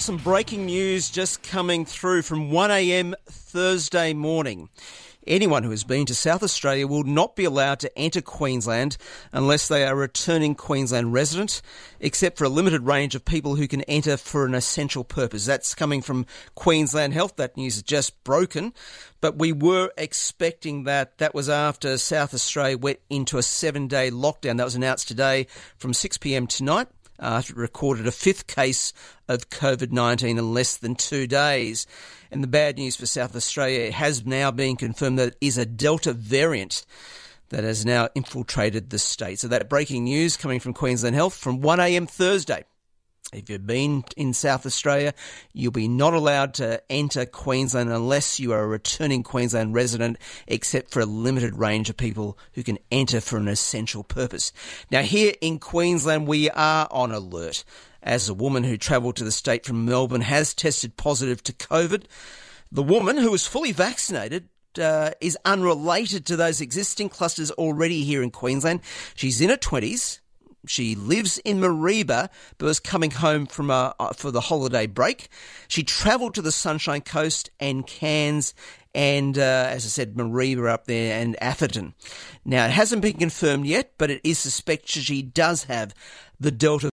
Some breaking news just coming through from 1am Thursday morning. Anyone who has been to South Australia will not be allowed to enter Queensland unless they are a returning Queensland resident, except for a limited range of people who can enter for an essential purpose. That's coming from Queensland Health. That news is just broken, but we were expecting that. That was after South Australia went into a 7-day lockdown. That was announced today from 6pm tonight. After it recorded a fifth case of COVID-19 in less than 2 days. And the bad news for South Australia, it has now been confirmed that it is a Delta variant that has now infiltrated the state. So that breaking news coming from Queensland Health from 1am Thursday. If you've been in South Australia, you'll be not allowed to enter Queensland unless you are a returning Queensland resident, except for a limited range of people who can enter for an essential purpose. Now, here in Queensland, we are on alert, as a woman who travelled to the state from Melbourne has tested positive to COVID. The woman, who was fully vaccinated, is unrelated to those existing clusters already here in Queensland. She's in her 20s. She lives in Mareeba, but was coming home from for the holiday break. She travelled to the Sunshine Coast and Cairns and, as I said, Mareeba up there and Atherton. Now, it hasn't been confirmed yet, but it is suspected she does have the Delta